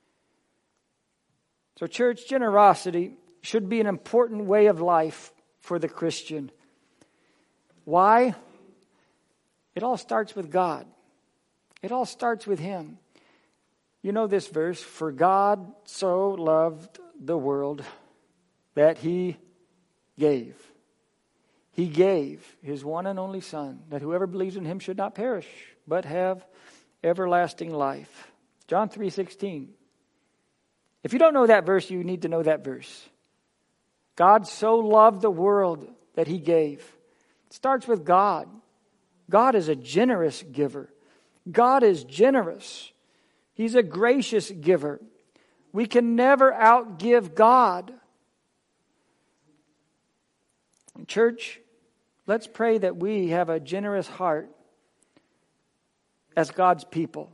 So church generosity should be an important way of life for the Christian. Why? It all starts with God. It all starts with Him. You know this verse, for God so loved the world that He gave. He gave His one and only Son, that whoever believes in Him should not perish, but have everlasting life. John 3:16. If you don't know that verse, you need to know that verse. God so loved the world that He gave. It starts with God. God is a generous giver. God is generous. He's a gracious giver. We can never outgive God. Church, let's pray that we have a generous heart as God's people.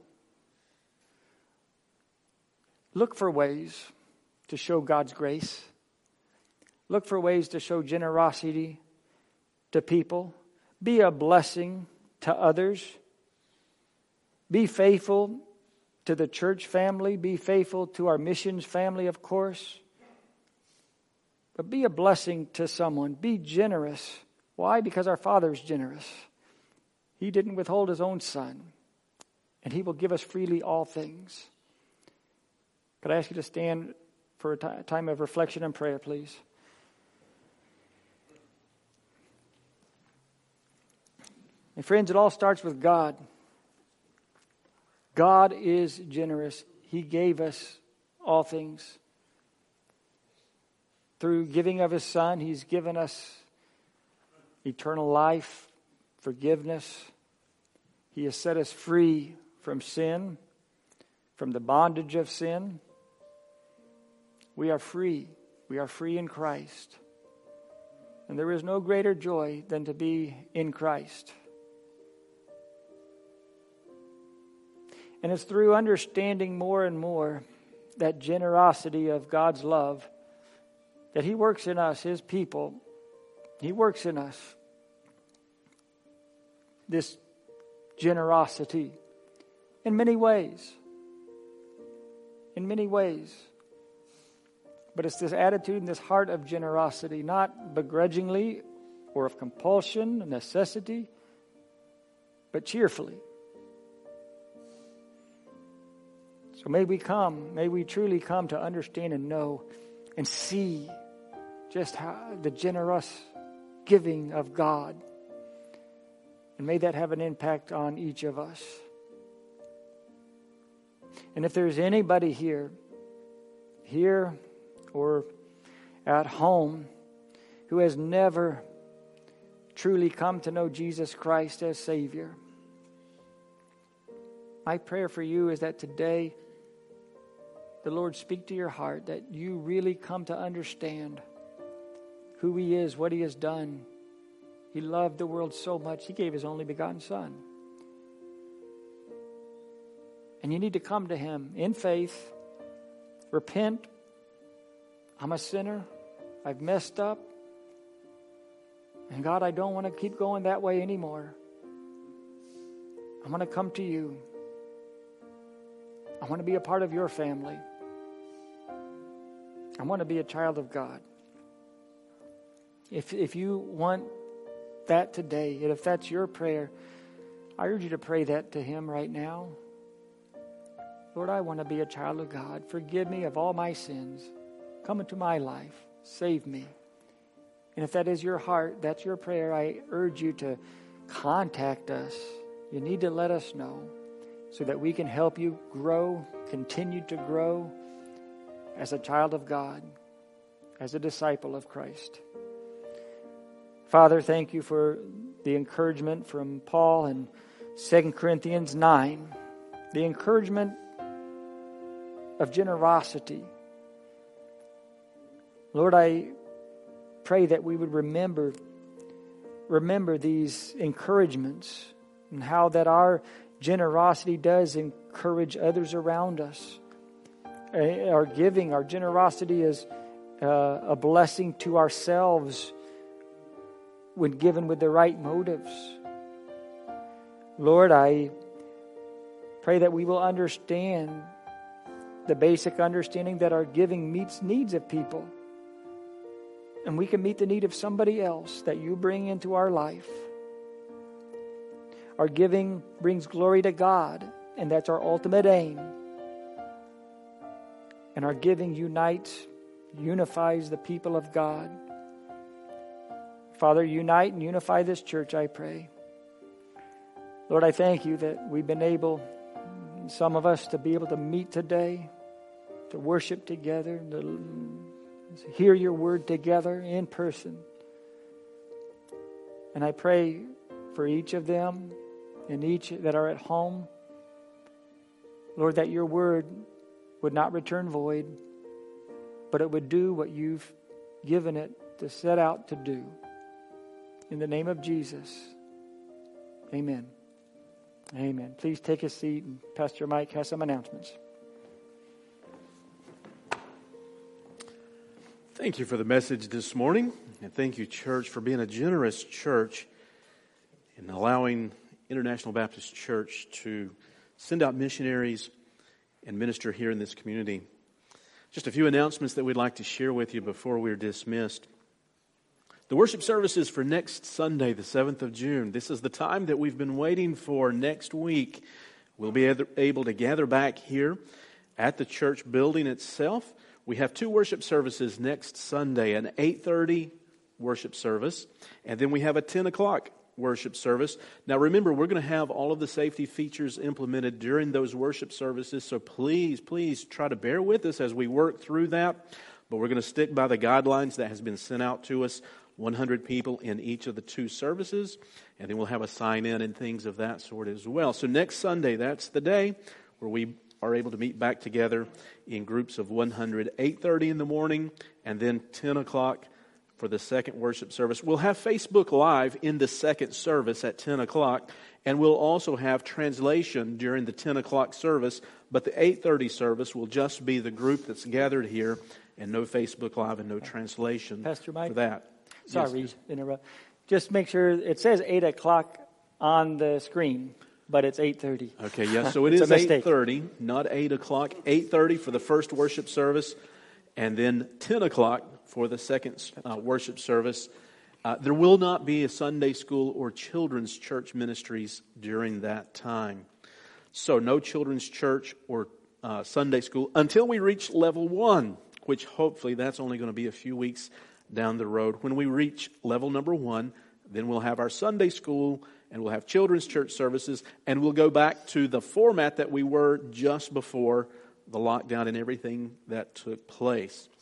Look for ways to show God's grace. Look for ways to show generosity to people. Be a blessing to others. Be faithful to the church family. Be faithful to our missions family, of course. But be a blessing to someone. Be generous. Why? Because our Father is generous. He didn't withhold His own Son. And He will give us freely all things. Could I ask you to stand for a time of reflection and prayer, please? And friends, it all starts with God. God is generous. He gave us all things. Through giving of His Son, He's given us eternal life, forgiveness. He has set us free from sin, from the bondage of sin. We are free. We are free in Christ. And there is no greater joy than to be in Christ. And it's through understanding more and more that generosity of God's love that He works in us, His people. He works in us this generosity in many ways. In many ways. But it's this attitude and this heart of generosity, not begrudgingly or of compulsion, necessity, but cheerfully. So may we truly come to understand and know and see just how the generous giving of God. And may that have an impact on each of us. And if there's anybody here or at home who has never truly come to know Jesus Christ as Savior, my prayer for you is that today the Lord speak to your heart, that you really come to understand who He is, what He has done. He loved the world so much, He gave His only begotten Son. And you need to come to Him in faith, repent. I'm a sinner. I've messed up. And God, I don't want to keep going that way anymore. I want to come to you. I want to be a part of your family. I want to be a child of God. If you want that today, and if that's your prayer, I urge you to pray that to Him right now. Lord, I want to be a child of God. Forgive me of all my sins. Come into my life. Save me. And if that is your heart, that's your prayer, I urge you to contact us. You need to let us know so that we can help you grow, continue to grow as a child of God, as a disciple of Christ. Father, thank you for the encouragement from Paul in 2 Corinthians 9, the encouragement of generosity. Lord, I pray that we would remember these encouragements and how that our generosity does encourage others around us. Our giving, our generosity is a blessing to ourselves when given with the right motives. Lord, I pray that we will understand the basic understanding that our giving meets needs of people. And we can meet the need of somebody else that you bring into our life. Our giving brings glory to God, and that's our ultimate aim. And our giving unifies the people of God. Father, unite and unify this church, I pray. Lord, I thank you that we've been able, some of us, to be able to meet today, to worship together, to hear your word together in person. And I pray for each of them and each that are at home, Lord, that your word would not return void, but it would do what you've given it to set out to do. In the name of Jesus, amen. Amen. Please take a seat, and Pastor Mike has some announcements. Thank you for the message this morning, and thank you, church, for being a generous church and allowing International Baptist Church to send out missionaries and minister here in this community. Just a few announcements that we'd like to share with you before we're dismissed. The worship services for next Sunday, the 7th of June. This is the time that we've been waiting for. Next week, we'll be able to gather back here at the church building itself. We have 2 worship services next Sunday, an 8:30 worship service, and then we have a 10 o'clock worship service. Now remember, we're going to have all of the safety features implemented during those worship services, so please try to bear with us as we work through that. But we're going to stick by the guidelines that has been sent out to us, 100 people in each of the 2 services, and then we'll have a sign-in and things of that sort as well. So next Sunday, that's the day where we are able to meet back together in groups of 100, 8:30 in the morning, and then 10 o'clock for the second worship service. We'll have Facebook Live in the second service at 10 o'clock, and we'll also have translation during the 10 o'clock service, but the 8:30 service will just be the group that's gathered here, and no Facebook Live and no translation Pastor Mike, for that. Sorry Yes, to interrupt. Just make sure, it says 8 o'clock on the screen, but it's 8:30. Okay, yes, so it It's is a mistake. 8:30, not 8 o'clock. 8:30 for the first worship service, and then 10 o'clock for the second worship service. There will not be a Sunday school or children's church ministries during that time. So no children's church or Sunday school until we reach level 1, which hopefully that's only going to be a few weeks down the road. When we reach level number 1, then we'll have our Sunday school and we'll have children's church services, and we'll go back to the format that we were just before the lockdown and everything that took place.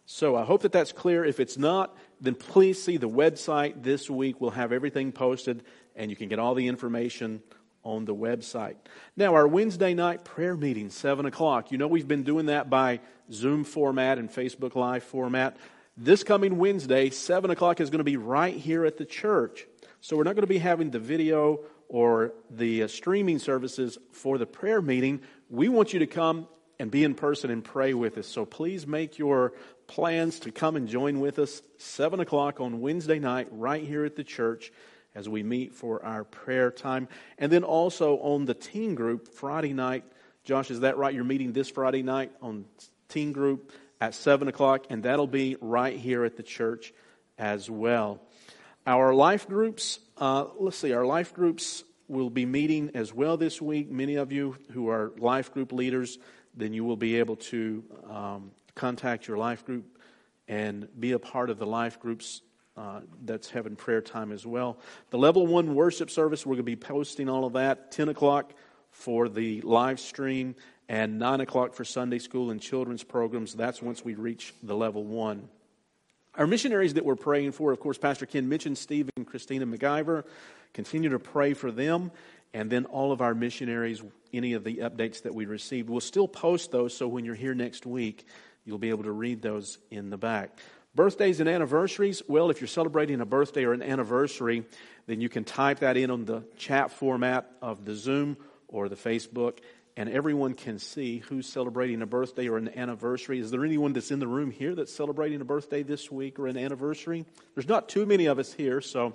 So I hope that that's clear. If it's not, then please see the website this week. We'll have everything posted, and you can get all the information on the website. Now, our Wednesday night prayer meeting, 7 o'clock. You know we've been doing that by Zoom format and Facebook Live format. This coming Wednesday, 7 o'clock, is going to be right here at the church. So we're not going to be having the video or the streaming services for the prayer meeting. We want you to come and be in person and pray with us. So please make your plans to come and join with us 7 o'clock on Wednesday night right here at the church as we meet for our prayer time. And then also on the teen group Friday night. Josh, is that right? You're meeting this Friday night on teen group at 7 o'clock, and that'll be right here at the church as well. Our life groups, our life groups will be meeting as well this week. Many of you who are life group leaders, then you will be able to contact your life group and be a part of the life groups that's having prayer time as well. The Level 1 worship service, we're going to be posting all of that, 10 o'clock for the live stream and 9 o'clock for Sunday school and children's programs. That's once we reach the Level 1. Our missionaries that we're praying for, of course, Pastor Ken mentioned Steve and Christina McIver. Continue to pray for them. And then all of our missionaries, any of the updates that we received, we'll still post those, so when you're here next week, you'll be able to read those in the back. Birthdays and anniversaries, well, if you're celebrating a birthday or an anniversary, then you can type that in on the chat format of the Zoom or the Facebook, and everyone can see who's celebrating a birthday or an anniversary. Is there anyone that's in the room here that's celebrating a birthday this week or an anniversary? There's not too many of us here, so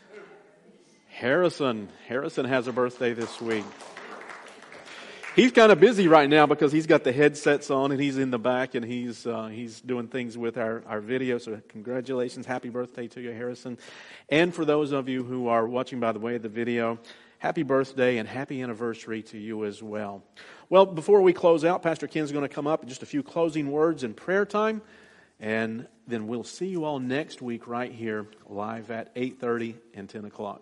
Harrison has a birthday this week. He's kind of busy right now because he's got the headsets on and he's in the back and he's doing things with our video. So congratulations. Happy birthday to you, Harrison. And for those of you who are watching by the way of the video, happy birthday and happy anniversary to you as well. Well, before we close out, Pastor Ken's going to come up and just a few closing words and prayer time. And then we'll see you all next week right here live at 8:30 and 10 o'clock.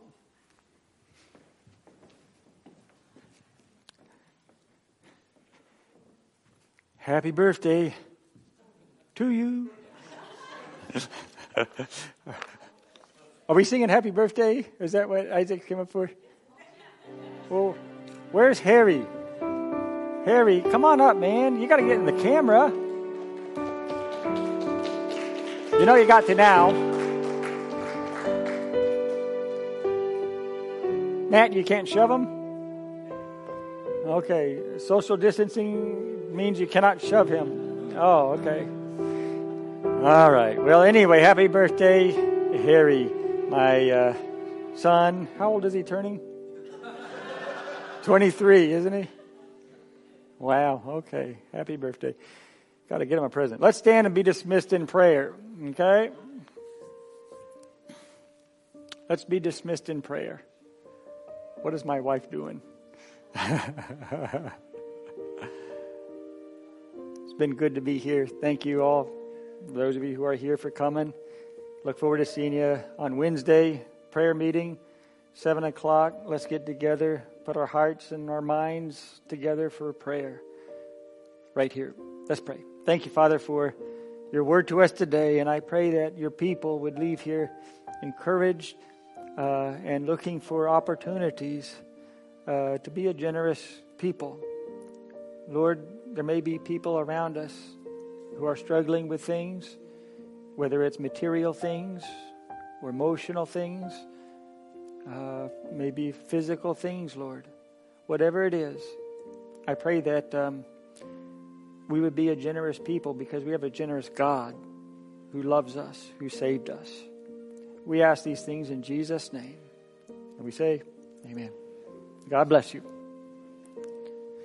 Happy birthday to you. Are we singing happy birthday? Is that what Isaac came up for? Well, where's Harry? Harry, come on up, man. You got to get in the camera. You know you got to now. Matt, you can't shove him? Okay, social distancing means you cannot shove him. Oh, okay. All right. Well, anyway, happy birthday, Harry, my son. How old is he turning? 23, isn't he? Wow, okay. Happy birthday. Got to get him a present. Let's stand and be dismissed in prayer, okay? Let's be dismissed in prayer. What is my wife doing? It's been good to be here. Thank you all, those of you who are here, for coming. Look forward to seeing you on Wednesday, prayer meeting, 7 o'clock. Let's get together, put our hearts and our minds together for prayer right here. Let's pray. Thank you, Father, for your word to us today, and I pray that your people would leave here encouraged and looking for opportunities to be a generous people. Lord, there may be people around us who are struggling with things, whether it's material things or emotional things, maybe physical things, Lord. Whatever it is, I pray that we would be a generous people because we have a generous God who loves us, who saved us. We ask these things in Jesus' name. And we say, amen. God bless you.